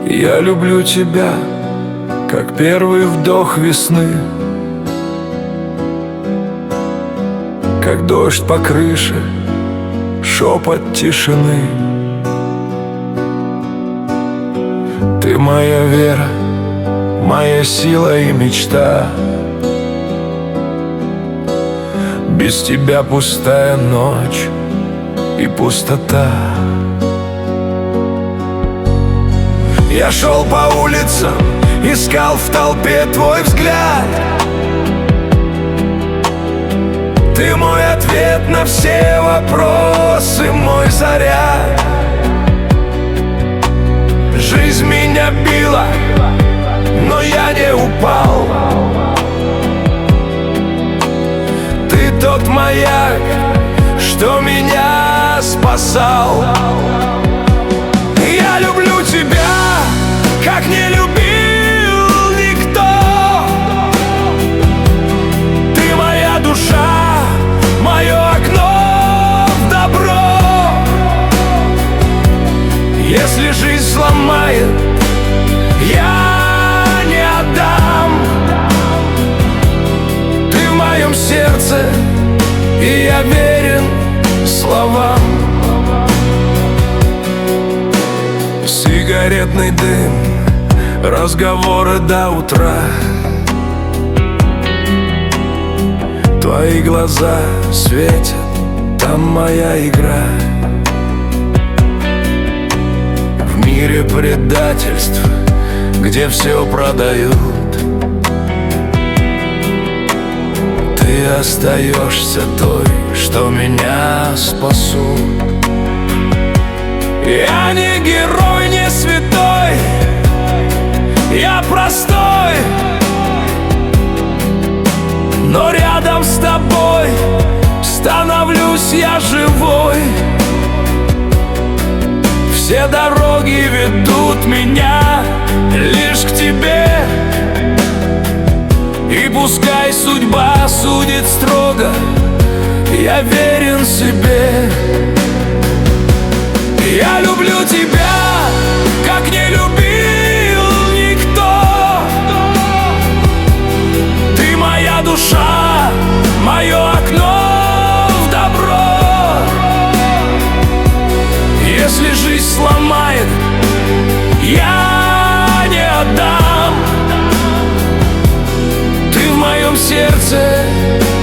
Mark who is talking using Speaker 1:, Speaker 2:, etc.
Speaker 1: Я люблю тебя, как первый вдох весны, как дождь по крыше, шепот тишины. Ты моя вера, моя сила и мечта. Без тебя пустая ночь и пустота. Я шел по улицам, искал в толпе твой взгляд. Ты мой ответ на все вопросы, мой заряд. Жизнь меня била, но я не упал. Ты тот маяк, что меня спасал. Я люблю тебя, как не любил никто. Ты моя душа, мое окно в добро. Если жизнь сломает, я не отдам. Ты в моем сердце, и я верен словам. Сигаретный дым, разговоры до утра. Твои глаза светят, там моя игра. В мире предательств, где все продают, ты остаешься той, что меня спасут. Я не герой, не святой, я простой, но рядом с тобой становлюсь я живой. Все дороги ведут меня лишь к тебе, и пускай судьба судит строго, я верен себе. Я люблю тебя, как не любил никто. Ты моя душа, мое окно в добро. Если жизнь сломает, я не отдам. Ты в моем сердце,